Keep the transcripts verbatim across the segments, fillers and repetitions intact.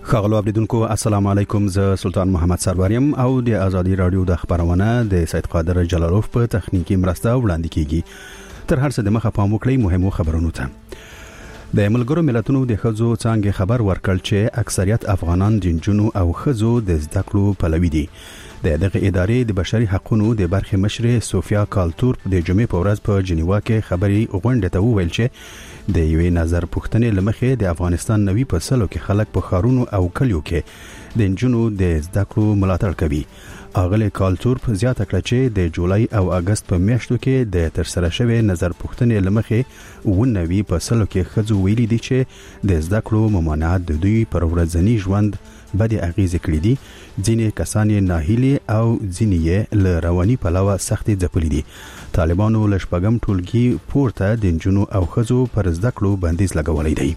خاغلو اوریدونکو السلام علیکم، زه سلطان محمد سروریم او د ازادي رادیو د خبرونه د سید قادر جلالوف په تخنیکی مرسته وړاندې کیږي. تر هر څه د مخه پام وکړئ مهمو خبرونو ته. د ملګرو ملتونو د ښځو څانګې خبر ورکړ چې اکثریت افغانان د جنونو او ښځو د زده کړو پلوي دي. د دغه ادارې د بشري حقوقو د برخې مشر سوفیا کالتور د جمعې په ورځ په جنیوا کې خبري غونډه ته وویل چې د یوې نظر پوښتنې لمخې د افغانستان نوي په سلو کې خلک په خارونو او کلیو کې د جنونو د زده کړو ملاتړ کوي. اغله کالتور په زیاته کړه چې د جولای او اگست په میاشتو کې د ترسره شوی نظر پوښتنې لمخې ونوي په سلو کې ښځو ویلي دي چې د زده کړو ممانعت د دوی پر ورځنی ژوند بدې اغیزې کړې دي. ځینې کسان یې ناهیلي او ځینې یې له رواني پلوه سختې ځپلي دي. طالبانو له شپږم ټولګي پورته د جنونو او ښځو پر زده کړو بندیز لګولی دی.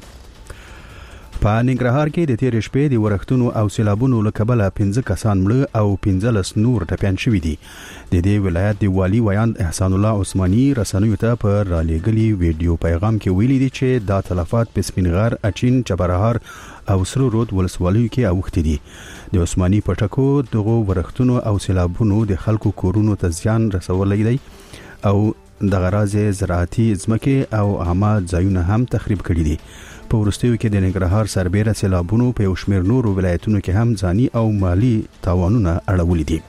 په ننګرهار کې د تیر شپې د ورښتونو او سیلابونو له کبله پنځه کسان مړه او پنځلس نور ټپیان شوي دي. د دې ولایت د والی ویاند احسان الله عثماني رسنیو ته په رالېږلي ویډیو پیغام کې ویلي دي چې دا تلفات په سپینغر، اچین، چبرهار او سرو رود ولسوالیو کې اوښتي دي. د عثماني په ټکو دغه ورښتونو او سیلابونو د خلکو کورونو ته زیان رسولی دی او د غرازه زراعتي ځمکې او عامه ځایونه هم تخریب کړي دي. په وروستیو کې د ننګرهار سربېره سیلابونو په یو شمېر نورو ولایتونو کې هم ځاني او مالی تاوانونه اړولي دي.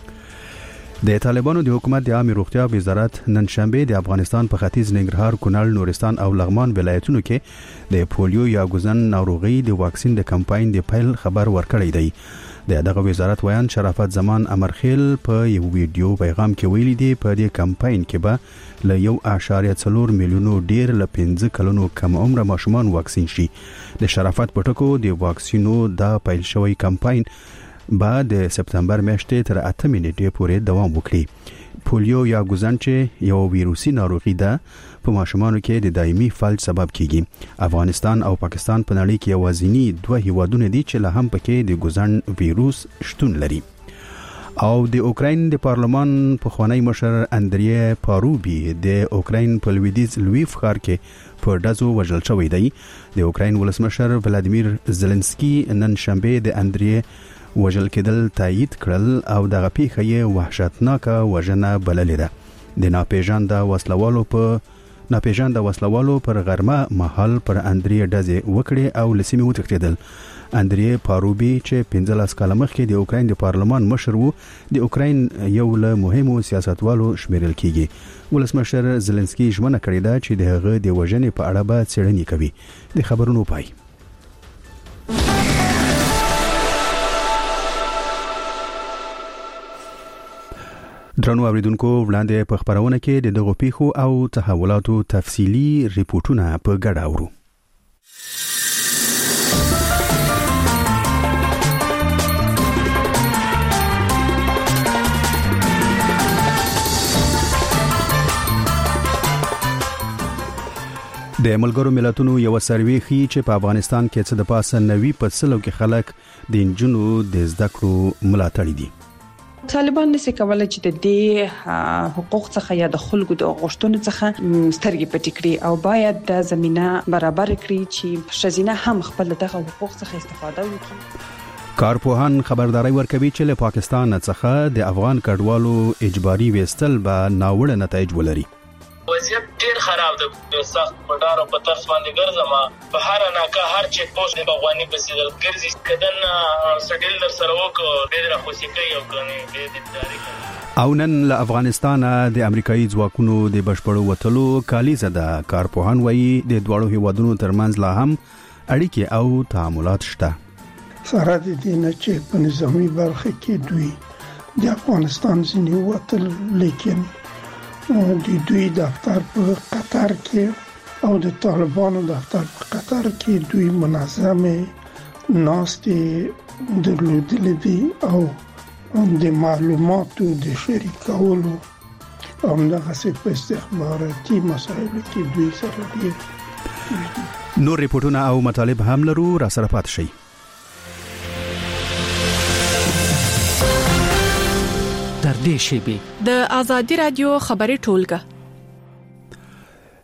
د طالبانو د حکومت د عامه روغتیا وزارت نن شنبه د افغانستان په ختیځ ننګرهار، کونړ، نورستان او لغمان ولایتونو کې د پولیو یا ګوزن ناروغي د واکسین د کمپاین د پیل خبر ورکړی دی. د دغه وزارت ویان شرافت زمان امرخیل په یو ویډیو پیغام کې ویلي دی په دې کمپاین کې به له یو اعشاریه څلور میلیونو ډیر له پنځه کلونو کم عمره ماشومان واکسین شي. د شرافت په ټکو د واکسینو د پیل شوی کمپاین بعد د سپتمبر میاشتې تر اتمې نیټې پورې دوام وکړي. پولیو یا ګوزن چې یو ویروسي ناروغي ده په ماشومانو کې د دایمي فلج سبب کیږي. افغانستان او پاکستان په نړۍ کې یوازینی دوه هیوادونه دي چې له هم پکې د ګوزن ویروس شتون لري. او د اوکراین د پارلمان پخوانی مشر اندری پاروبی د اوکراین په لویدیز لویف ښار کې په ډزو وژل شوی دی. د اوکراین ولسمشر ولادیمیر زلنسکی نن شنبه د اندری وژل کېدل تایید کړل او دغه پیښه یې وحشتناکه وژنه بللې ده. د ناپېژانده وسلوالو په ناپېژانده وسلوالو پر غرمه مهال پر اندری ډزې وکړې او لسیمه وتښتېدل. اندری پاروبی چې پنځلس کاله مخکې د اوکراین د پارلمان مشر وو، د اوکراین یو له مهمو سیاستوالو شمیرل کیږي. ولسمشر زلنسکی ژمنه کړې ده چې د هغه د وژنې په اړه به څېړنې کوي. د خبرونو پای. درنو اوریدونکو، وړاندې په خبرونه کې د دغو پیښو او تحولاتو تفصیلی ریپورتونه په ګډه اورو. د ملګرو ملتونو یو سروې ښیي چې په افغانستان کې څه د پاسه نوي په سلو کې خلک د جنونو د زده کړو ملاتړي دي. طالبان نشي کولای چې د دې حقوق څخه یا د خلکو د غوښتنو څخه سترګې پټې کړي او باید د زمينه برابر کړي چې شزینه هم خپل دغه حقوق څخه استفاده وکړي. کارپوهان خبرداري ورکوي چې له پاکستان څخه د افغان کډوالو اجباري وستل به ناوړه نتایج ولري. وضعیت ډیر خراب ده. سخت پټارو په ترس باندې ګرځم په هر ناکه هر چیک پوسټ د بغوانی په سیدل ګرځي کدن سټیل در سره وکړو ډیر راخوشي کوي او کني د دې او نن له افغانستان د امریکایي ځواکونو د بشپړو وټلو کالیزه ده. کارپوهان وایي د دوړو هیوادونو ترمنځ لا هم اړیکې او تعاملات شته. سره د دې نه چې په نظامی برخه کې دوی د افغانستان ځینې وټل لیکن د دوی دفتر په قطر کې او د طالبانو دفتر په قطر کې دوی منظمه ناستې درلودلې دي او د معلوماتو د شریکولو او دغه په استخباراتي مسایلو کې دوی سره دي. نور ریپورتونه او مطالب هم لرو، را سره پات شي. در دې شیبې د ازادي رادیو خبري ټولګه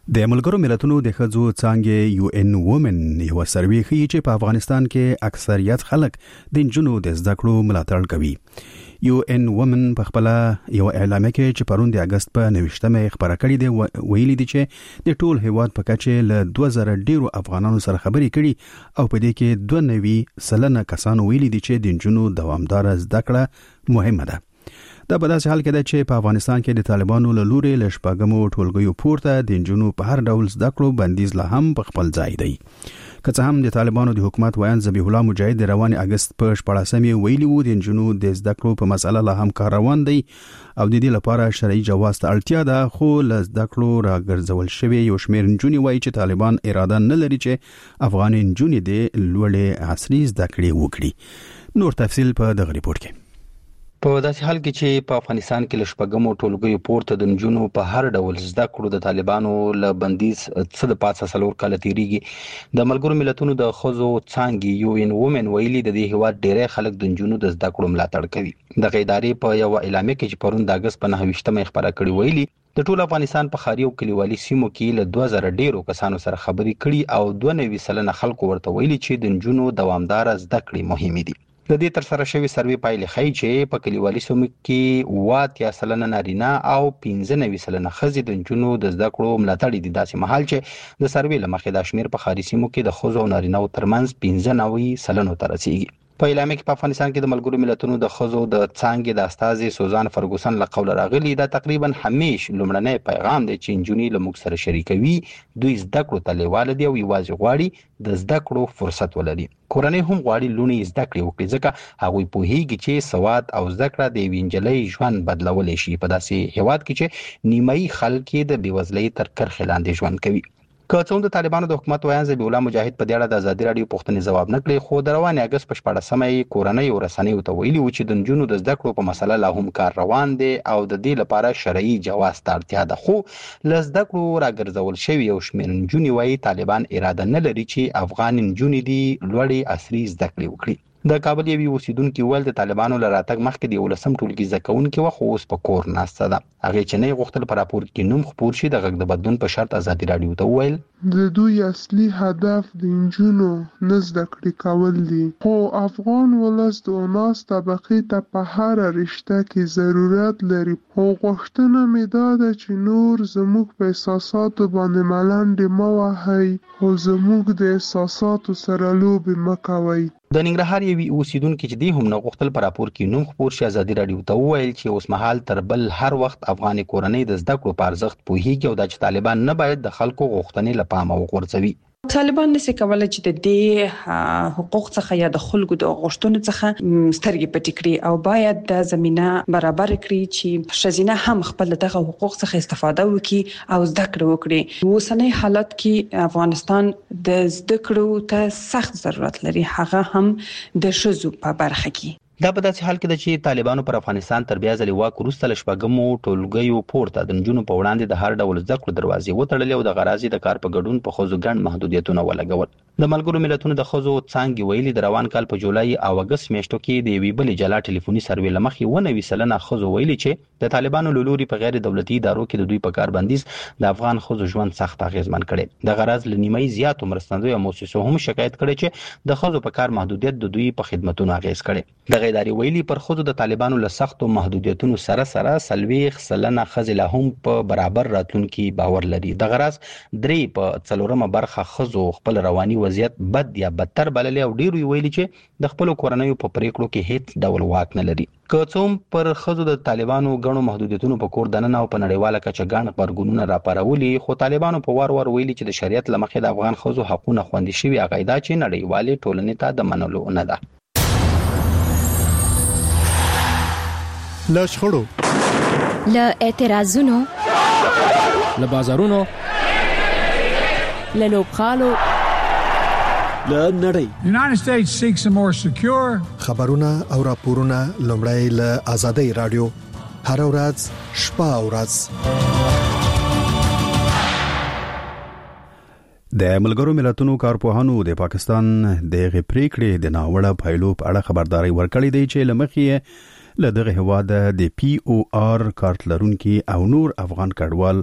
د ملګرو ملتونو د ښځو څانګې یو ان وومن یو سروې ښیي چې په افغانستان کې اکثریت خلک د نجونو د زده کړو ملاتړ کوي. یو ان وومن په خپل یو اعلامیه کې چې پرون د اگست په نوښتمه خبره کړې ده ویلي دي چې د ټول هیواد په کچه له دوه زره ډیرو افغانانو سره خبرې کړي او په دې کې دوه نوي سلنه کسانو ویلي دي چې د نجونو دوامدار زده کړه مهمه ده. دا په داسې حال کې ده چې په افغانستان کې د طالبانو له لوري له شپږمو ټولګیو پورته د نجونو په هر ډول زده کړو بندیز لا هم په خپل ځای دی. که څه هم د طالبانو د حکومت ویان ذبیح الله مجاهد د روان اگست په شپاړسمې ویلي وو د نجونو د زده کړو په مسله لا هم کار روان دی او د دې لپاره شرعي جواز ته اړتیا ده، خو له زده کړو راګرځول شوی یو شمېر نجونې وایي چې طالبان اراده نه لري چې افغان نجونې د لوړې عصري زده کړې وکړي. نور تفصیل په دغه ریپورت کې. په داسې حال کې چې په افغانستان کې له شپږمو ټولګیو پورته د نجونو په هر ډول زده کړو د طالبانو له بندیز څخه د پاتې څلور کاله تیریږي، د ملګرو ملتونو د ښځو څانګې یو ان وومن ویلي د دې هیواد ډېری خلک د نجونو د زده کړو ملاتړ کوي. دغه ادارې په یو اعلامیه کې چې پرون د اگست په نهه ویشتمه خبره کړې ویلي د ټول افغانستان په ښاري او کلیوالي سیمو کې له دوه زره ډیرو کسانو سره خبرې کړي او دوه نوي سلنه خلکو ورته ویلي چې د نجونو دوامدار زده کړې مهمې دي. د دې تر سره شوی سروې پایلې ښیي چې په کلیوالي سیمو کې اووه اتیا سلنه نارینه او پنځه نوي سلنه ښځې د نجونو د زده کړو ملاتړ دي، داسې مهال چې د سروې له مخې دا شمېر په ښاري سیمو کې د ښځو او نارینه‌و ترمنځ پنځه نوي سلنو ته رسیږي. په اعلامیه کې په افغانستان کې د ملګرو ملتونو د ښځو د څانګې د استازي سوزان فرګوسن له قوله راغلي دا تقریبا همیش لومړنی پیغام دی چې نجونې له موږ سره شریکوي، دوی زده کړو ته لیواله دي او یوازې غواړي د زده کړو فرصت ولري. کورنۍ هم غواړي لوڼې زده کړې وکړي ځکه هغوی پوهیږي چې سواد او زده کړه د یوې نجلۍ ژوند بدلولی شي په داسې هیواد کې چې نیمایي خلک یې د بېوزلۍ تر کرښې لاندې ژوند کوي. که څه هم د طالبانو د حکومت ویان ذبیح الله مجاهد په دې اړه د ازادي راډیو پوښتنې ځواب نه کړی، خو د روان اگست په شپاړسمه یې کورنۍ او رسنیو ته ویلي و چې د نجونو د زده کړو په مسله لا هم کار روان دی او د دې لپاره شرعي جواز ته اړتیا ده، خو له زده کړو راګرځول شوي یو شمېر نجونې وایي طالبان اراده نه لري چې افغان نجونې دي لوړې عصري زده کړې وکړي. د کابل یوې اوسیدونکي وویل د طالبانو له راتګ مخکې د یولسم ټولګي زده کوونکې وه خو اوس په کور ناسته ده. هغې چې نه یې غوښتل په راپور کې نوم خپور شي د غږ د بدلون په شرط ازادي راډیو ته وویل د دوی اصلي هدف د نجونو نه زده کړې کول دي، خو افغان ولس د اوناس طبقې ته په هره رشته کې ضرورت لري. خو غوښتنه مې دا ده چې نور زموږ په احساساتو باندې ملنډې مه وهئ، خو زموږ د احساساتو سره لوبې مه کوئ. د ننګرهار یوې اوسیدونکي چې دی هم نه غوښتل په راپور کې نوم خپور شي ازادي راډیو ته وویل چې اوس مهال تر بل هر وخت افغاني کورنۍ د زده کړو په ارزښت پوهیږي او دا چې طالبان نه باید د خلکو غوښتنې له پامه وغورځوي. طالبان نشي کولای چې د دې حقوق څخه یا د خلکو د غوښتنو څخه سترګې پټې کړي او باید د زمينه برابر کړي چې ښځینه هم خپل دغه حقوق څخه استفاده وکړي او زده کړه وکړي. اوسنۍ حالت کې افغانستان د زده کړو ته سخت ضرورت لري، هغه هم د ښځو په برخه کې. دا په داسې حال کې ده چې طالبانو پر افغانستان تر بیا ځلې واک وروسته له شپږمو ټولګیو پورته د نجونو په وړاندې د هر ډول زده کړو دروازې وتړلې او د غرازي د کار په ګډون په ښځو ګڼ محدودیتونه ولګول. د ملګرو ملتونو د ښځو څانګې ویلي د روان کال په جولای او اګست میاشتو کې د یوې بلې جلا ټلیفوني سروې له مخې اووه نوي سلنه ښځو ویلي چې د طالبانو له لوري په غیر دولتي ادارو کې د دوی په کار بندیز د افغان ښځو ژوند سخت اغیزمن کړي. د غرض له نیمایي زیاتو مرستندویو مؤسسو هم شکایت کړی چې د ښځو په کار محدودیت د دوی په خدمتونو اغیز کړي. دغه ادارې ویلي پر ښځو د طالبانو له سختو محدودیتونو سره سره څلوېښت سلنه ښځې لا هم په برابر راتلونکي باور لري. دغه راز درې په څلورمه برخه ښځو خپل رواني وضعیت بد یا بدتر بللی او ډیرو یې ویلي چې د خپلو کورنیو په پریکړو کې هیڅ ډول واک نه لري. که څه هم پر ښځو د طالبانو ګڼو محدودیتونو په کور دننه او په نړیواله کچه ګڼ غبرګونونه راپارولي، خو طالبانو په وار وار ویلي چې د شریعت له مخې د افغان ښځو حقونه خوندي شوي، هغه دا چې نړیوالې ټولنې ته د منلو نه ده. له شخړو، له اعتراضونو، له بازارونو، له لوبغالو، له نړۍ. The United States seeks a more secure خبرونه او راپورونه لومړی له آزادۍ رادیو هر ورځ شپه او ورځ. د ملګرو ملتونو کارپوهانو د پاکستان د غي پریکړې د ناوړه پایلو په اړه خبرداري ورکړې دی چې لمخې له دغه هواده د پی او آر کارت لرونکي او نور افغان کډوال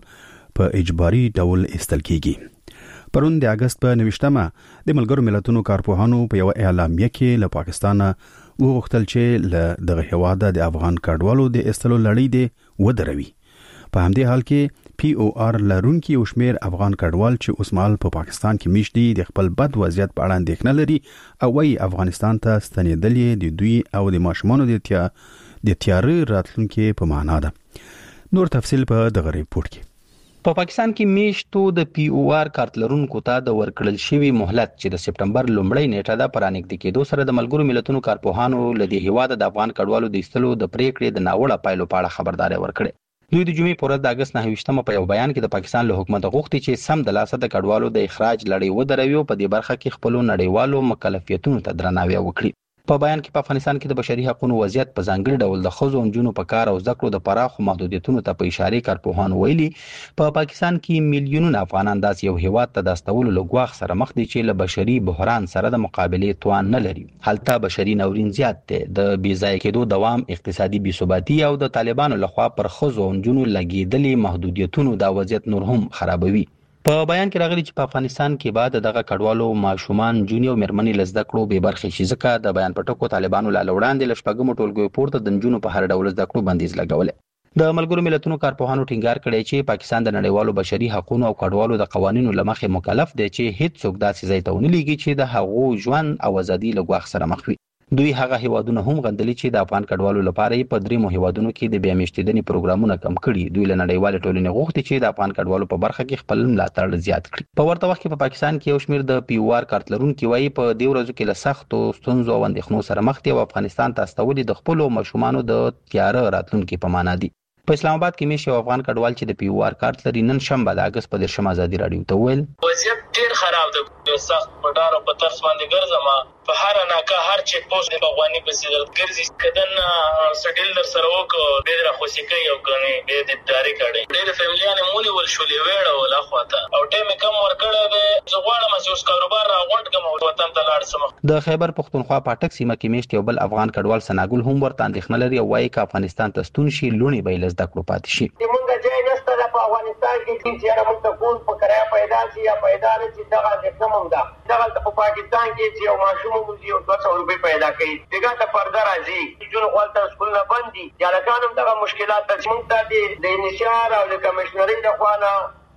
په اجباري ډول استل کیږي. پرون د اگست په نوښتمه د ملګرو ملتونو کارپوهانو په یو اعلامیه کې له پاکستان وغوښتل چې له دغه هیواده د افغان کډوالو د استلو لړۍ دی ودروي. په همدې حال کې پی او آر لرونکي او شمیر افغان کډوال چې اوسمال په پاکستان کې میشت دي د خپل بد وضعیت په اړه اندېښنه لري او وايي افغانستان ته ستنېدل د دوی او د ماشومانو د تیا د تیاري راتلونکي په معنا ده. نور تفصیل په دغه ریپورت کې. په پاکستان کې میشتو د پی او آر کارت لرونکو ته د ورکړل شوی مهلت چې د سپټمبر لومړۍ نیټه ده پرانګد کېدو سره د ملګرو ملتونو کارپوهانو لدی هیواده د افغان کډوالو د ایستلو د پریکړې د ناوړه پایلو په اړه خبرداري ورکړه. دوی د جمعې پر ورځ د اگست نهه په یو بیان کې د پاکستان له حکومت غوښتي چې سم د لاسه د کډوالو د اخراج لړۍ ودروي او په دې برخه کې خپل نړیوالو مکلفیتونو ته درناوی وکړي. په بیان کې په افغانستان کې د بشري حقوقو وضعیت په ځانګړي ډول د ښځو او نجونو په کار او زده کړو د پراخو محدودیتونو ته په اشاره کارپوهان ویلي په پا پاکستان کې میلیونونه افغانان داس یو هیواد ته د استولو لګواخ سره مخ دي چې له بشري بحران سره د مقابلې توان نه لري. حالته بشري ناورین زیات دی، د بیځای کېدو دوام، اقتصادي بی‌ثباتي او د طالبانو لخوا پر ښځو او نجونو لګیدلي محدودیتونو دا وضعیت نور هم خرابوي. په بیان کې راغلي چې په افغانستان کې بعد دغه کډوالو ماشومان جونیو مېرمنې لزده کړو به برخې شي، ځکه د بیان پټکو طالبانو له وړاندې لشپګمو ټولګیو پورته د جنونو په هر ډول زده کړو بندیز لګولې. د ملګرو ملتونو کارپوهانو ټینګار کړی چې پاکستان د نړیوالو بشري حقوقو او کډوالو د قوانینو لمخې مکلف دی چې هیڅ څوک داسې ځای ته ونه لېږي چې د هغو ژوند او ازادي له ګواښ سره مخ وي. دوی هغه هیوادونه هم غندلي چې د افغان کډوالو لپاره په درې هیوادونو کې د بیا میشتېدنې پروګرامونه کم کړي. دوی له نړیوال ټولنې غوښتي چې د افغان کډوالو په برخه کې خپل ملاتړ زیات کړي. په ورته وخت کې په پاکستان کې یو شمېر د پی او آر کارت لرونکي وایي په دې ورځو کې له سختو ستونزو او اندېښنو سره مخ دي او افغانستان ته استولي د خپلو ماشومانو د تیاره راتلونکي په معنا دي. په اسلام آباد کې میشي افغان کډوال چې د پی او آر کارت لري نن شنبه د اگست په دیرشم ازادي رادیو ته ویل وضعیت ډیر خراب ده، سخت پټار او په ترس باندې ګرځم په هر ناکه هر چیک پوسټ د بغوانی په سیدل ګرځي کدن سټیل در سره وک به در خوشی کوي او کني به د تاریخ کړي ډېر فیملیانه مونږ ول شولې وېړه ولا خواته او ټیم کم ورکړه به زغواړه مسوس کاروبار راغونډ کوم وطن ته لاړ سم. د خیبر پختونخوا پټک سیمه کې میشت یو بل افغان کډوال سناګل هم ورته اندېښنه لري او وايي چې افغانستان ته ستون شي لونی به لزده کړو پاتې شي. موږ ځای نشته په افغانستان کې چې یاره موږ ته کول په کرایه پیدا شي یا پیدا نه شي دغه د کوم ده دغه په پاکستان کې چې یو ماشوم موږ یو دوه سوه روپۍ پیدا کوي دغه ته پرده راځي جون خپل سکول نه بندي یا لکانم دغه مشکلات ته موږ ته د انشار او د کمشنري د خوانه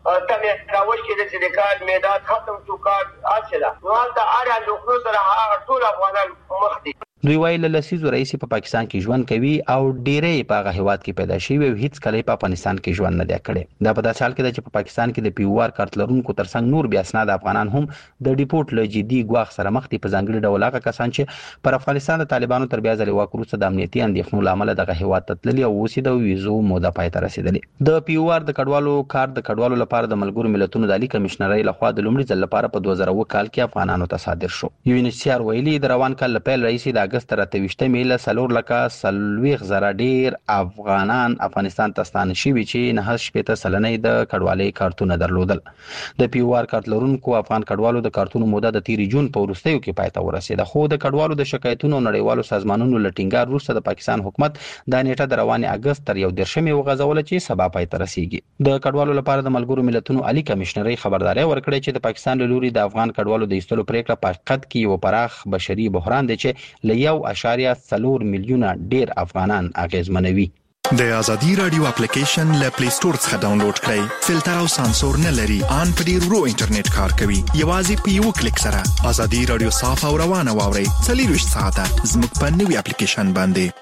تمه راوښ کې د سړي میدان ختم شو کار اصله نو دا اړه د خپل سره هغه ټول افغانان مخ دي. دوی وایي له لسیزو رئیس په پاکستان کې ژوند کوي او ډېرې په هغه هیواد کې پیدا شوی او هیڅ کله په افغانستان کې ژوند نه دی کړی. دا په داسې حال کې ده چې په پاکستان کې د پی او آر کارت لرونکو ترڅنګ نور بیا اسناد افغانان هم د ډیپورت له جدي ګواښ سره مخ دي، په ځانګړي ډول هغه کسان چې پر افغانستان د طالبانو تر بیا ځلې واک وروسته د امنیتي اندېښنو له امله دغه هیواد ته تللي او اوس د ویزو موده پای ته رسېدلې. د پی او آر د کډوالو کار د کډوالو لپاره د ملګرو ملتونو د عالی کمشنرۍ لخوا د لومړي ځل لپاره په دوه زره اووه کال کې افغانانو ته صادر شو. یو ان ایچ سی آر ویلي د روان کال له پیل رئیس د اگست تر اته ویشتمې له څلور لکه څلوېښت زره ډېر افغانان افغانستان ته ستانه شوي چې نهه شپېته سلنه د کډوالۍ کارتونه درلودل. د پی او آر کارت لرونکو افغان کډوالو د کارتونو موده د تیرې جون په وروستیو کې پای ته ورسېده، خو د کډوالو د شکایتونو نړیوالو سازمانونو له ټینګار وروسته د پاکستان حکومت دا نیټه د روانې اگست تر یو دېرشمې وغځوله چې سبا پای ته رسیږي. د کډوالو لپاره د ملګرو ملتونو عالی کمشنرۍ خبرداري ورکړې چې د پاکستان له لوري د افغان کډوالو د ایستلو پریکړه په حقیقت کې یو پراخ بشري بحران دی چې له یو اشاریه څلور میلیونه ډیر افغانان اغیزمنوي. د ازادي رادیو اپلیکیشن له پلی سٹور څخه ډاونلوډ کړئ. فلټر او سانسور نه لري، ان په ډیر ورو انټرنیټ کار کوي. یوازې په یو کلیک سره ازادي رادیو صاف او روانه واورئ. څلور ساعته زموږ په نوې اپلیکیشن باندې.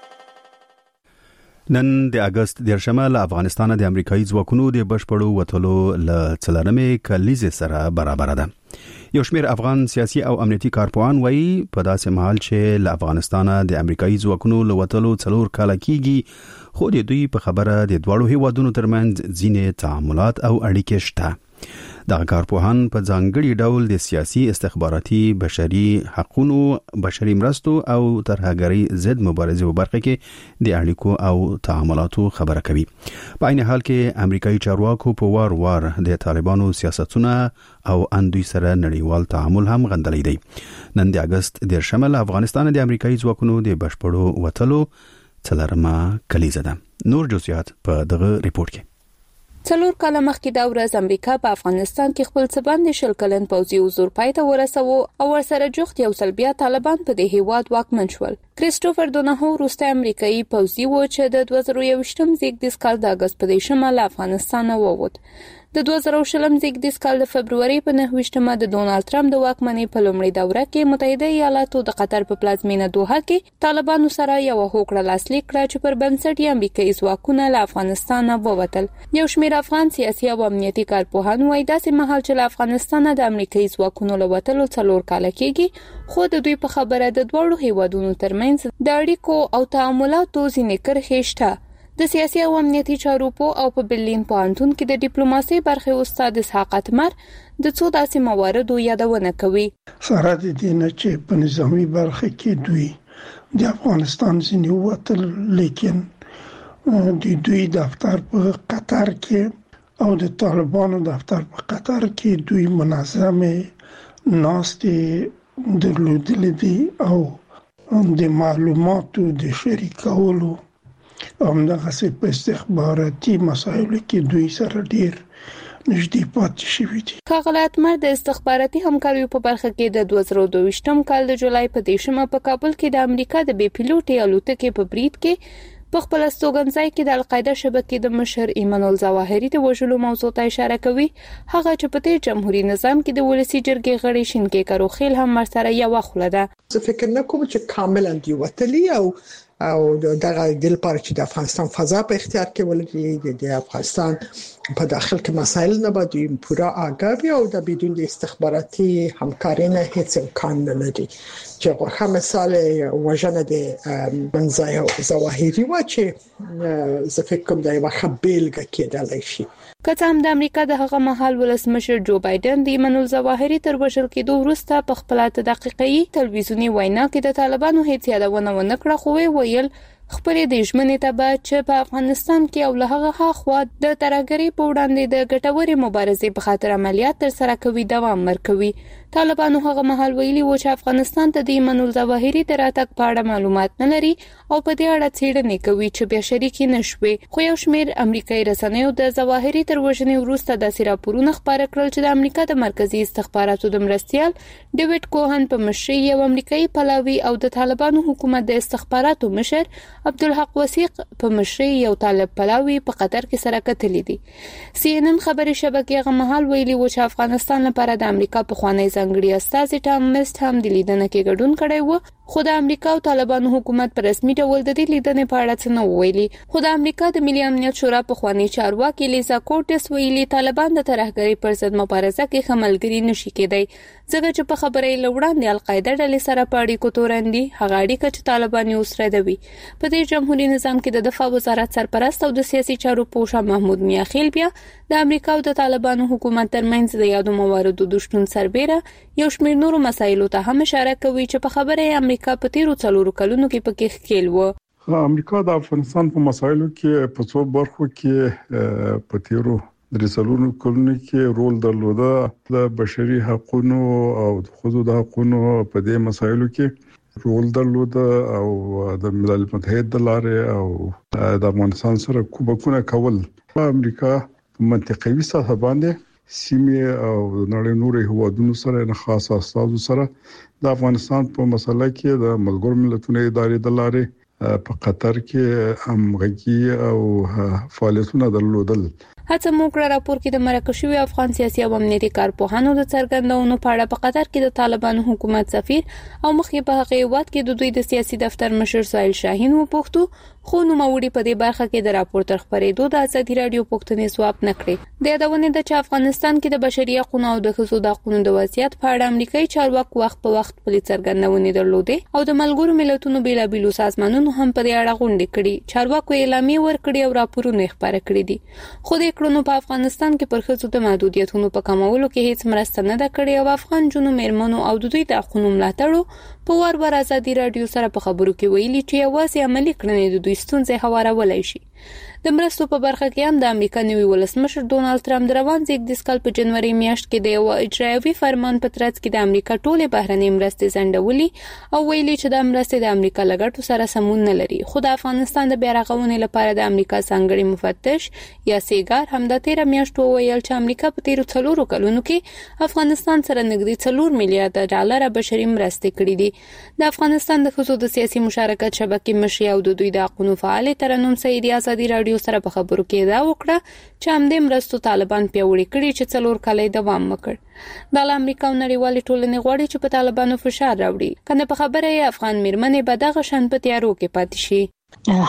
نن د اگست دیرشمه له افغانستان د امریکایي ځواکونو د بشپړو وټلو له څلورمې کلیزې سره برابر ده. یو شمیر افغان سیاسي او امنیتي کارپوهان وایي په داسې مهال چې له افغانستان د امریکایي ځواکونو له وټلو څلور کاله کیږي خو د دوی په خبره د دواړو هیوادونو ترمنځ ځینې تعاملات او اړیکې شته. دغه کارپوهان په ځانګړي ډول د سیاسي استخباراتي بشري حقوقو بشري مرستو او ترهګرۍ ضد مبارزې په برخه کې د اړیکو او تعاملاتو خبره کوي. په عین حال کې امریکایي چارواکو په وار وار د طالبانو سیاستونه او اندوی سره نړیوال تعامل هم غندلې دي. نن د اگست دیرشمه له افغانستان د امریکایي ځواکونو د بشپړو وټلو څلورمه کلیزه ده. نور جزئیات په دغه ریپورت کې. څلور کاله مخکې دا ورځ امریکا په افغانستان کې خپل څه باندې شل کلن پوځي حضور پای ته ورسوه او ورسره جوخت یو ځل بیا طالبان په دې هیواد واکمن شول. کریسټوفر دونهو وروسته امریکایي پوځي و چې د دوه زره یوویشتم زیږدیز کال د اګست په دیشمه له افغانستانه ووت. د دوه زره شلم زیږدیز کال د فبروري په نهه ویشتمه د ډونالد ټرمپ د واکمنۍ په لومړۍ دوره کې متحده ایالاتو د قطر په پلازمینه دوحه کې طالبانو سره یو هوکړه لاسلیک کړه چې پر بنسټ یې امریکایي ځواکونه له افغانستانه ووتل. یو شمېر افغان سیاسي او امنیتي کارپوهان وايي داسې مهال چې له افغانستانه د امریکایي ځواکونو له وتلو څلور کاله کېږي، خو د دوی په خبره د دواړو هیوادونو ترمنځ د اړیکو او تعاملاتو ځینې کرښې شته. د سیاسي او امنیتي چارو په او په برلین پوهنتون کې د ډیپلوماسي برخې استاد اسحاق اتمر د څو داسې مواردو یادونه کوي. سره د دې نه چې په نظامی برخه کې دوی د افغانستان ځینې وتل، لیکن د دوی دفتر په قطر کې او د طالبانو دفتر په قطر کې دوی منظمه ناستې درلودلې دي او د معلوماتو د شریکولو همدغه سي په استخباراتي مسایلو کې دوی سره ډیر نږدې پاتې شوي دي. ښاغلی اتمر د استخباراتي همکاریو په برخه کې د دوه زره دوه کال د جولای په دیشمه په کابل کې د امریکا د بې پیلوټي الوتکې په برید کې په خپل استوګنځای کې د القاعده شبکې د مشر ایمان الظواهري د وژلو موضوع ته اشاره کوي. هغه چې په دې جمهوریت نظام کې د ولسی جرګې غړي شینکې کاروخیل هم ورسره یو خوله ده. زه فکر نه کوم چې کاملا دی وتلی او او دغه د لپاره چې د افغانستان فضا په اختیار کې ولري، د افغانستان په داخل کې مسایل نه باندې پورا آگاهی او د بدون د استخباراتي همکارۍ نه هیڅ امکان نه لري. چې غوښه مثال وژنه د منځای ظواهري و چې زه فکر کوم دا یو خبرګه کېدلای شي. که څه هم د امریکا د هغه مهال ولسمشر جو بایدن د ایمان الظواهري تر وژل کېدو وروسته په خپل اته دقیقې تلویزیونی وینا کې د طالبانو هیڅ یادونه ونه کړه، خو ویل خپلې د ژمنې ته به چې په افغانستان کې او له هغه هاخوا د ترهګرۍ په وړاندې د ګټورې مبارزې په خاطر عملیات تر سره کوي دوام ورکوي. طالبانو هغه مهال ویلي و چې افغانستان ته د ایمان الظواهري د راتګ په اړه معلومات نه لري او په دې اړه څېړنې کوي چې بیا شریکې نشوي. خو یو شمېر امریکایي رسنیو د ظواهري تر وژنې وروسته داسې راپورونه خپاره کړل چې د امریکا د مرکزي استخباراتو د مرستیال ډیوډ کوهن په مشرۍ یو امریکایي پلاوي او د طالبانو حکومت د استخباراتو مشر عبدالحق وثیق په مشرۍ یو طالب پلاوي په قطر کې سره کتلې دي. سی ان ان خبري شبکې هغه مهال ویلي و چې افغانستان لپاره د امریکا په خوانی ځانګړي استازي ټام مست هم د لیدنې کې ګډون کړی و، خو د امریکا او طالبانو حکومت په رسمي ډول د دې لیدنې په اړه څه نه ویلي. خو د امریکا د ملي امنیت شورا په خوانی چارواکي لیزا کورټس ویلي طالبان د ترهګرۍ پر ضد مبارزه کې خملګری نشي کېدای، ځکه چې په خبرې لوړاندې القاعده ډلې سره په اړیکو تورندي هغه اړیکه چې طالبان یې اوس ردوي. په دې جمهوریت نظام کې د دفاع وزارت سرپرست او د سیاسي چارو پوښ محمود میاخیل بیا د امریکا او د طالبانو حکومت ترمنځ د یادو مواردو د شتون سربېره یو شمېر نورو مسایلو ته هم اشاره کوي چې په خبره امریکا په تیرو څلورو کلونو کې پکې ښکېل و. امریکا د افغانستان په مسایلو کې په څو برخو کې په تیرو درې څلورو کلونو کې رول درلوده. د بشري حقوقو او د ښځو د حقوقو په دې مسایلو کې رول درلوده او د ملل متحد د لارې او د افغانستان سره کوبکونه کول. امریکا په منطقوي سطح باندې سیمه او نړۍ نورو هیوادونو سره نه خاص استازو سره د افغانستان په مسله کې د ملګرو ملتونو ادارې د لارې په قطر کې همغږي او فعالیتونه درلودل. هڅه موکړه راپور کې د مرکه شوی افغان سیاسي او امنیتي کارپوهانو د څرګندونو په اړه په قطر کې د طالبانو حکومت سفیر او مخکې په هغه وخت کې د دوی د سیاسي دفتر مشر سهیل شاهین وپوښتو، خو نو موري په دې برخه کې د راپور تر خبرېدو د ازادي رادیو پوښتنې ځواب نکړي. د یادونه ده چې افغانستان کې د بشري حقوقو او د ښځو د حقوقو د وضعیت په اړه امریکایي چارواکو وخت په وخت په څرګندونې درلودې او د ملګرو ملتونو بیلابیلو سازمانونو هم په دې اړه غونډې کړې. چارواکو اعلامیه ورکړې او راپورونه خبره کړې دي. خو د کړنو په افغانستان کې پر ښځو د محدودیتونو په کمولو کې هیڅ مرسته نه ده کړې او افغان جنو میرمنو او د دوی د حقوقو ملاتړو په وار وار ازادي رادیو سره په خبرو کې ویلي چې یوازې عملی کړنې د دوی ستونزې هوارولای شي. د مرستو په برخه کې هم د امریکا نوي ولسمشر ډونالد ټرمپ د روان زیږدیز کال په جنوري میاشت کې د یو اجرایوي فرمان په ترڅ کې د امریکا ټولې بهرنۍ مرستې ځنډولې او ویلي چې د مرستې د امریکا لګټو سره سمون نه لري. خو د افغانستان د بیا رغونې لپاره د امریکا ځانګړي مفتش یا سیګار هم د تیر میاشتو ویل چې امریکا په تیر څلورو کلونو کې افغانستان سره نږدې څلور میلیارډ ډالر بشري مرستې کړې دي. د افغانستان د ښځو د سیاسي مشارکت شبکې مشر او د دوی د حقوقو فعال ترنم سعیدی ازادي رادیو سره په خبرو کې دا وکړه چې همدې مرستو طالبان پیوړی کړي چې څلور کال دوام وکړ. د امریکا او نړیوال ټولنې غواړي چې په طالبانو فشار راوړي کنه په خبره افغان میرمنې به دغه شان په تیارو کې پاتې شي.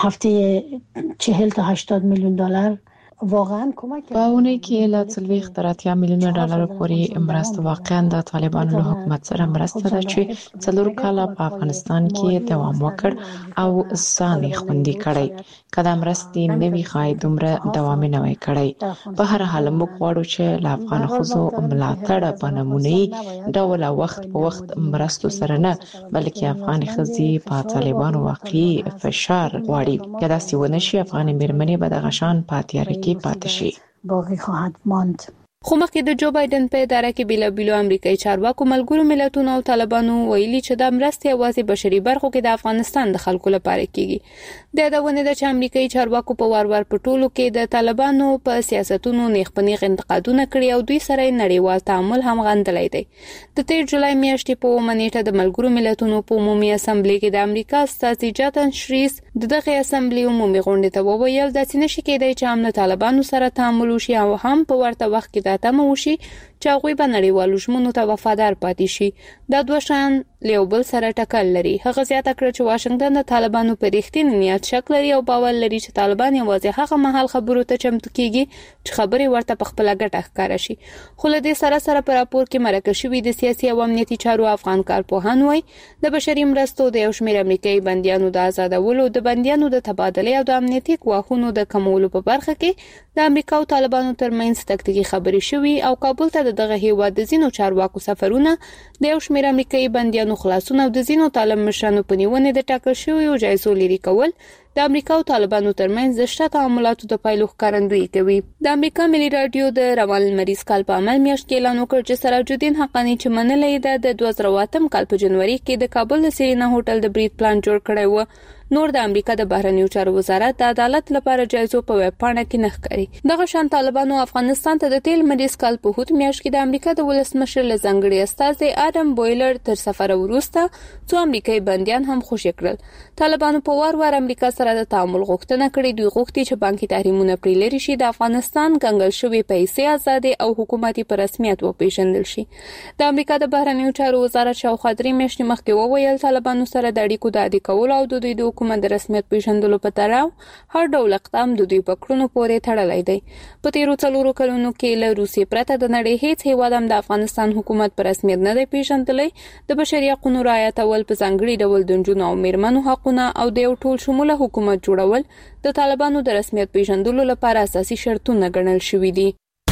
هفته چهل تا هشتاد میلیون دلار واقعا کمک په اونۍ کې له څلوېښت تر اتیا میلیونه ډالر پورې مرسته واقعا د طالبانو له حکومت سره مرسته ده چې څلور کاله په افغانستان کې دوام وکړ او ځان یې خوندي کړی. کله مرستې نوي خای دومره دوام نه وای کړی. په هر حال موږ غواړو چې له افغان ښځو ملاتړ په نمونه‌ي ډول وخت په وخت مرستو سره نه بلکې افغان ښځې په طالبانو واقعي فشار غواړي. کله چې ونه شي افغان میرمنې به د غشان پاتې کې پاتې شي. باقی خواهد ماند. خو مخکې د جو بایدن په اداره کې بیلا بیلو امریکایي چارواکو ملګرو ملتونو او طالبانو ویلي چې د مرستې یوازې بشري برخو کې د افغانستان د خلکو لپاره کیږي. د یادونه ده چې امریکایي چارواکو په وار وار په ټولو کې د طالبانو په سیاستونو نیغ په نیغ انتقادونه کړي او دوی سره نړیوال تعامل هم غندلی دی. د تیر جولای میاشتې په اوومه نیټه د ملګرو ملتونو په عمومي اسامبلې کې د امریکا استازي جاتن شریس د دغه اسامبلې عمومي غونډې ته وویل داسې نشي کېدای چې هم له طالبانو سره تعامل وشي او هم په ورته وخت کې تمه وشي چې هغوی به نړیوالو ژمنو ته وفادار پاتې شي. دا دوه شیان له یو بل سره ټکر لري. هغه زیاته کړه چې واشنگټن د طالبانو په رښتینې نیت شک لري او باور لري چې طالبان یوازې هغه مهال خبرو ته چمتو کیږي چې خبرې ورته په خپل ګټه ښکارا شي. خو له دې سره سره په راپور کې مرکه شوی د سیاسي او امنیتي چارو افغان کارپوهان وایي د بشري مرستو د یو شمېر امریکایي بندیانو د آزادولو د بندیانو د تبادله او د امنیتي ګواښونو د کمولو په برخه کې د امریکا او طالبانو ترمنځ تکتیکي خبرې شوي او کابل ته دغه هیواد د زینو چارواکو سفرونه د یو شمېر امریکایي بندیانو خلاصون او د زینو طالب مشرانو په نیونې د ټاکل شویو جایزو لري کول د امریکا او طالبانو ترمنځ د شته تعاملاتو د پایلو ښکارندویي کوي. د امریکا ملي رادیو د روان لمریز کال په عمل میاشت کې اعلان وکړ چې سراج الدین حقانی چې منلې ده د دوه زره اتم کال په جنوري کې د کابل د سیرینا هوټل د برید پلان جوړ کړی و. نور د امریکا د بهرنیو چارو وزارت د عدالت لپاره جایزو په ویب پاڼه کې نه ښکاري. دغه شان طالبانو افغانستان ته د تیل مریض کال په هوت میاشت کې د امریکا د ولسمشر له ځانګړي استازي آدم بویلر تر سفر وروسته څو امریکایي بندیان هم خوشی کړل. طالبانو په وار وار امریکا سره د تعامل غوښتنه کړې. دوی غوښتي چې بانکي تحریمونه پرې لري شي، د افغانستان کنګل شوی پیسې آزادې او حکومتي په رسمیت وپیژندل شي. د امریکا د بهرنیو چارو وزارت شاوخوا درې میاشتې مخکې وویل طالبانو سره د اړیکو د عادي کولو او د دوی د حکومت د رسمیت پیژندلو په تړاو هر ډول اقدام د دوی په کړنو پورې تړلی دی. په تیرو څلورو کلونو کې له روسیې پرته د نړۍ هیڅ هیواد هم د افغانستان حکومت په رسمیت نه دی پیژندلی. د بشري حقوقو رعایتول په ځانګړي ډول د نجونو او میرمنو حقونه او د یو ټول شموله حکومت جوړول د طالبانو د رسمیت پیژندلو لپاره اساسي شرطونه ګڼل شوي دي.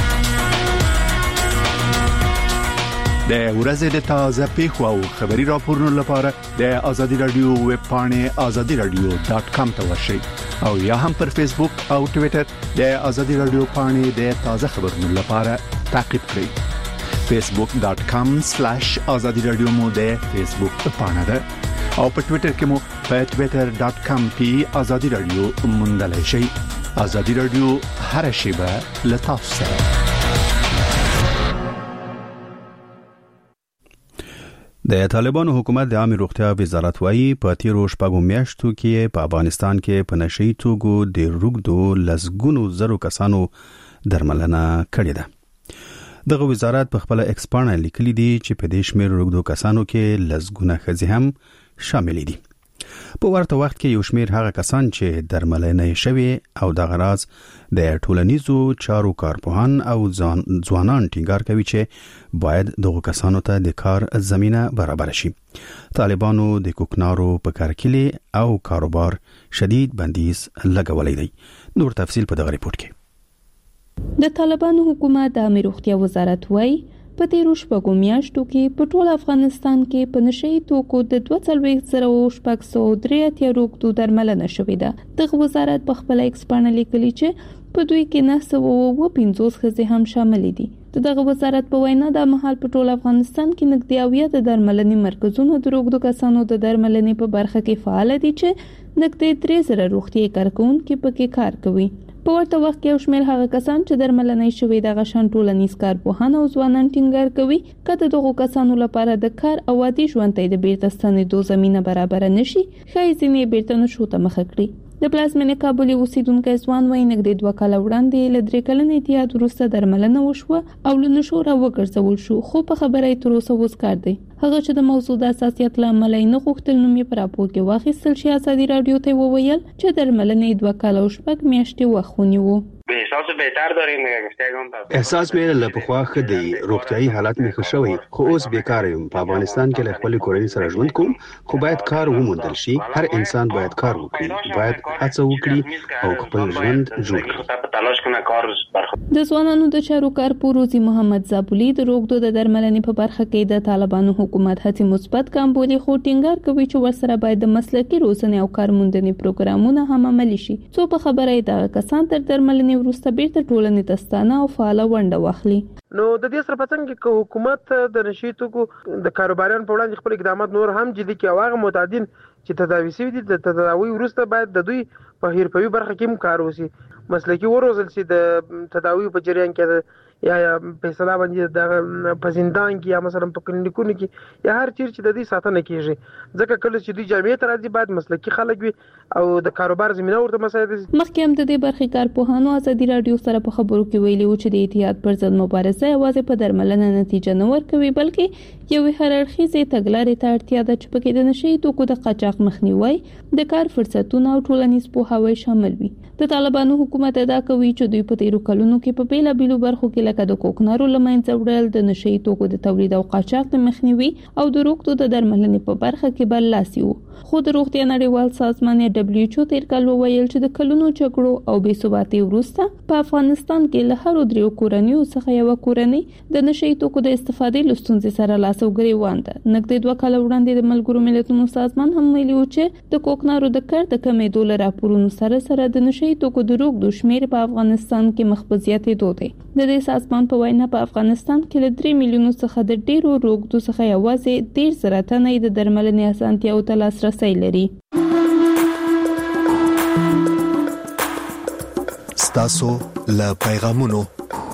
د ورځې د تازه پیښو او خبري راپورونو لپاره د ازادي رادیو ویب پاڼې ازادي رادیو ډاټ کام ته ورشئ او یا هم پر فیسبوک او ټوئیټر د ازادي رادیو پاڼې د تازه خبرونو لپاره تعقیب کړئ. فیسبوک ډاټ کام سلیش ازادي رادیو مو د فیسبوک پاڼه ده او په ټوئیټر کې مو په ټوئیټر ډاټ کام پی ازادي رادیو موندلای شئ. ازادي رادیو هر شیبه له تاسو سره. د طالبانو حکومت د عامه روغتیا وزارت وايي په تیرو شپږو میاشتو کې په افغانستان کې په نشئی توګو د روغدو لسګونو زرو کسانو درملنه کړې ده. دغه وزارت په خپل ایکس پاڼه لیکلي دي چې په دې شمېر روغدو کسانو کې لسګونه ښځې هم شامل دي. په ورته وخت کې یو شمېر هغه کسان چې درملنه شوي او د غراض د ټولنیزو چارو کارپوهان او ځوانان ټینګار کوي چې باید دغه کسانو ته د کار زمينه برابر شي. طالبانو د کوکنارو په کارکلي او کاروبار شدید بندیز لګولې دی. نور تفصیل په دغه ریپورت کې. د طالبانو حکومت د عامه روغتیا وزارت وايي په تیرو شپږو میاشتو کې په ټول افغانستان کې په نشئی توکو د دوه څلوېښت زره شپږ سوه درې اتیا روغتو درملنه شوې ده. دغه وزارت په خپله ایکس پاڼه لیکلي چې په دوی کې نهه سوه اووه پنځوس ښځې هم شاملې دي. د دغه وزارت په وینا دا مهال په ټول افغانستان کې نږدې اویا د درملنې مرکزونه د روغتو کسانو د درملنې په برخه کې فعال دي چې نږدې درې زره روغتیايي کارکوونکي پکې کار کوي. په ورته وخت کې یو شمېر هغه کسان چې درملنې شوي دغه شان ټولنیز کارپوهان او ځوانان ټینګار کوي که د دغو کسانو لپاره د کار او عادي ژوند ته د بیرته ستنېدو زمینه برابره نشي ښایي ځینې یې بیرته نشو ته مخه کړي. د پلازمېنې کابل اوسیدونکی ځوان وایي نږدې دوه کاله وړاندې له درې کلن اتحاد وروسته درملنه وشوه او له نشو راوګرځول شو، خو په خبره یې تر اوسه اوس کار دی. هغه چې د موضوع د حساسیت له امله یې نه غوښتل نوم یې په راپور کې واخیستل شي، ازادي راډیو ته وویل چې درملنې دوه کاله او شپږ میاشتې وخت ونیو. احساس بهتر داریم احساس مې له پخوا ښه دی، روغتیايي حالت مې ښه شوی، خو اوس بیکاره یم. په افغانستان کې له خپلې کورنۍ سره ژوند کوم، خو باید کار وموندل شي. هر انسان باید کار وکړي، باید هڅه وکړي او خپل ژوند جوړ کړي. د ځوانانو د چارو کارپو روزي محمد زابولي د روغتو د درملنې په برخه کې د طالبانو حکومت هڅې مثبت ګام بولي، خو ټینګار کوي چې ورسره باید د مسلکي روزنې او کارموندنې پروګرامونه هم عملي شي، څو په خبره یې دغه کسان تر درملنې وروسته بیرته ټولنې ته ستانه او فعاله ونډه واخلي. نو د دې سره په څنګ کې حکومت د نشئی توکو د کاروباریانو په وړاندې خپل اقدامات نور هم جدي کړي او هغه متعدین چې تداوي شوي دي د تداوي وروسته باید د دوی په حرفوي برخه کې هم کار وشي، مسلکي وروزل شي. د تداوي په جریان کې یا یا فیصله باندې د په زندان کې یا مثلا په کلینیکونو کې یا هر چیرې چې د دې ساتنه کیږي، ځکه کله چې دوی جامعې ته راځي باید مسلکي خلک وي او د کاروبار زمینه ورته مساعد شي. مخکې هم د دې برخې کارپوهانو ازادي راډیو سره په خبرو کې ویلي و چې د اتحاد پر ضد مبارزه یوازې په درملنه نتیجه نه ورکوي، بلکې یوې هر اړخیزې تګلارې ته اړتیا ده چې پکې د نشئی توکو د قاچاق مخنیوی، د کار فرصتونه او ټولنیز پوهاوی شامل وي. د طالبانو حکومت ادعا کوي چې دوی په تیرو کلونو کې په بیلابیلو برخو کې لکه د کوکنارو له منځه وړل، د نشئی توکو د تولید او قاچاق د مخنیوي او د روغتو د درملنې په برخه کې برلاسي وو. خو د روغتیا نړیوال سازمان یا دبلیو ایچ او تیر کال وویل چې د کلونو جګړو او بې ثباتۍ وروسته په افغانستان کې له هرو دریو کورنیو څخه یوه کورنۍ د نشئی توکو د استفادې له ستونزې سره لاس او ګریوان ده. نږدې دوه کاله وړاندې د ملګرو ملتونو سازمان هم ویلي و چې د کوکنارو د کار د کمېدو له راپورونو سره سره د نشئی توکو د روغتو شمېر په افغانستان کې مخ په زیاتېدو دی. د دې سازمان په وینا په افغانستان کې له درې میلیونو څخه د ډیرو روغتو څخه یوازې دېرش زره تنه د درملنې اسانتیاو ته لاسرسی لري. ستاسو له پیغامونو.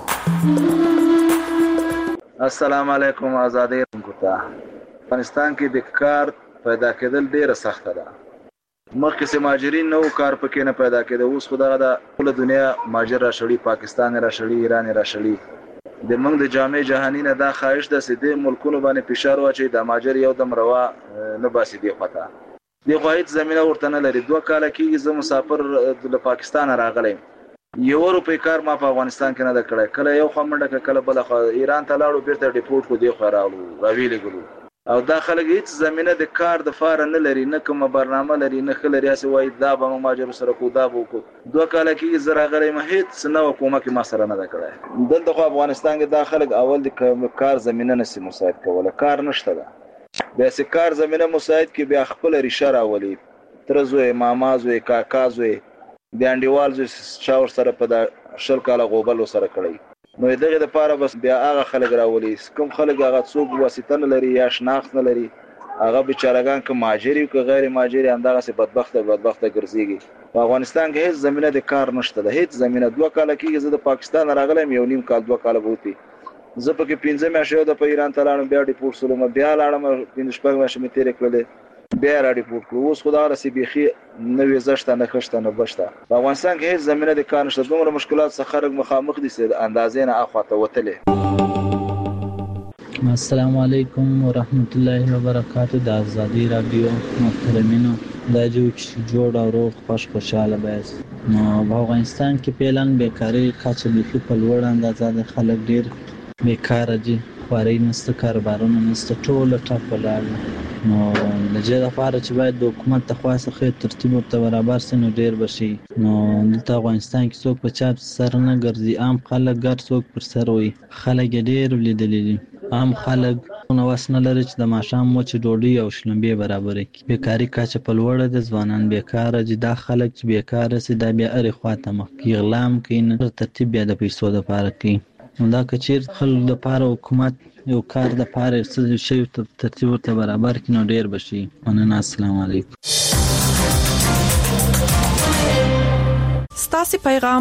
السلام علیکم. آزادی راډیو. افغانستان کې د کار پیدا کېدل ډیره سخته ده. مخکې چې مهاجرین نو کار پکې نه پیدا کېده، اوس خو دغه د ټوله دنیا مهاجر را شړي، پاکستان را شړي، ایران را شړي. د موږ د جامع جهانی نه دا خواهش ده چې د ملکونو باندې فشار واچي د مهاجر یو دم روا نه باسي دی خواته. دی خو هیڅ زمينه ورته نه لري. دوه کاله کېږي زه مسافر د پاکستان راغلم، یو روپۍ کار ما په افغانستان کې نه ده کړی. کله یو خوا منډه کله بله خوا ایران ته لاړو، بیرته ډیپورټ کو دی خوا راغلو راویلېږلو. او دا خلک هیڅ زمینه د کار د فاره نه لري، نه کومه برنامه لري، نه ښه لري. هسې وایي دا به موږ مهاجرو سره کوو، دا به وکړو. دوه کاله کېږي زه راغلی یم، هېڅ نوه کومک ما سره نه ده کړی. دلته خو افغانستان کې دا خلک اول د کار زمینه نشي مساعد کولی، کار نشته ده. بیا چې کار زمینه مساعد کړي بیا خپله ریشه راولي، تره زوی، ماما زوی، کاکا زوی، بیا انډیوال زوی چا ورسره په دا شل کاله غوبل ورسره کړی. نو دغه لپاره بس بیا هغه خلک راولي، کوم خلک هغه څوک واسطه نه لري یا شناخت نه لري، هغه بیچارهګان که مهاجر وي که غیر مهاجر همدغسې بدبخته بدبخته ګرځېږي. په افغانستان کې هېڅ زمینه د کار نشته ده، هېڅ زمینه. دوه کاله کېږي زه د پاکستان راغلی یم، یو نیم کال دوه کاله به وتي. زه پکې پنځه میاشتې یو د په ایران ته لاړم، بیا ډیپورټ شولم، بیا لاړم پنځه شپږ میاشتې مې تېرې کړلې، بیا را ډیپورټ کړو. اوس خو دغسې بیخي نه ویزه شته، نه ښه شته، نه بشته. په افغانستان کې هېڅ زمینه د کار نشته. دومره مشکلات څخه خلک مخامخ دي چې د اندازې نه اخوا ته وتلې. السلام علیکم ورحمت الله وبرکاتہ. د آزادی رادیو محترمینو، دا چې جوړ او روغ خوش خوشاله بیاست. نو په افغانستان کې فعلا بیکاری کچه بیخي په لوړ اندازه ده، خلک ډیر بیکاره دي، خواري نشته، کاروبارونه نشته، ټوله ټپ ولاړ دي. نو د دې لپاره چې باید د حکومت د خوا څخه ترتیب ورته برابر شي نو ډیر بشي. نو دلته افغانستان کې څوک په چا سر نه ګرځي، عام خلک ګر څوک پر سر وي. خلک ډیر لیدلي دي، عام خلک نو واس نه لري چې د ماښام مو چې ډوډۍ او شلمبې برابر کړي. بیکاری کچه په لوړه ده، ځوانان بیکاره دي. دا خلک چې بیکاره سي دا بیا اړ خواته مخ کې غلام کوي، نه ترتیب بیا د پیسو د لپاره کوي. نو دا کچیر خلک د لپاره حکومت یو کار د لپاره څه شی ترتیب ورته برابر کړي نو ډیر بشي. مننه. السلام علیکم. ستاسو پیغام